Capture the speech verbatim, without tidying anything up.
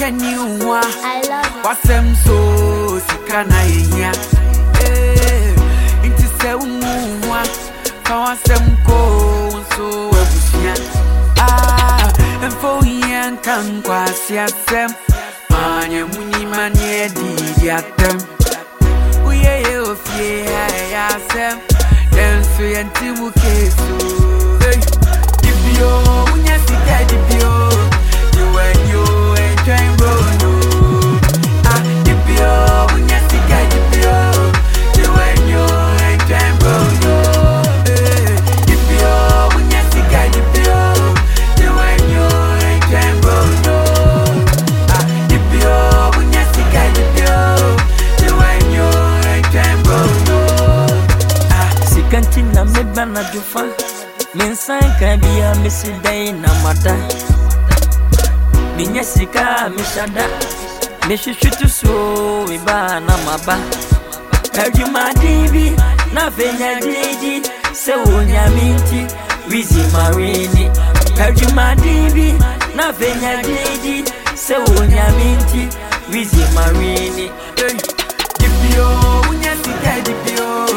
can you wa? I love What's them so sikana ya? Eh, inti se umwa. Kawa sem ko so ebusia. Ah, enfo yen kan kwasi asem. Manye muni manye di atem. Uye ye ofie ya asem. Denso yenti mukeso. Hey, dibio unya sika dibio. You and you enjoy bono. Ah, dibio unya sika dibio. You and you enjoy bono. Hey, dibio unya sika dibio. You and you enjoy bono. Ah, dibio unya sika dibio. You and you enjoy bono. Sikanti na meba na dufa Minsan kabia misidai na mata Minya sika mishada Mishishutu so iba na maba Kajuma dibi na venya didi Se unya minti wizi marini Kajuma dibi na venya didi Se unya minti wizi marini Dibio unya sika dibio.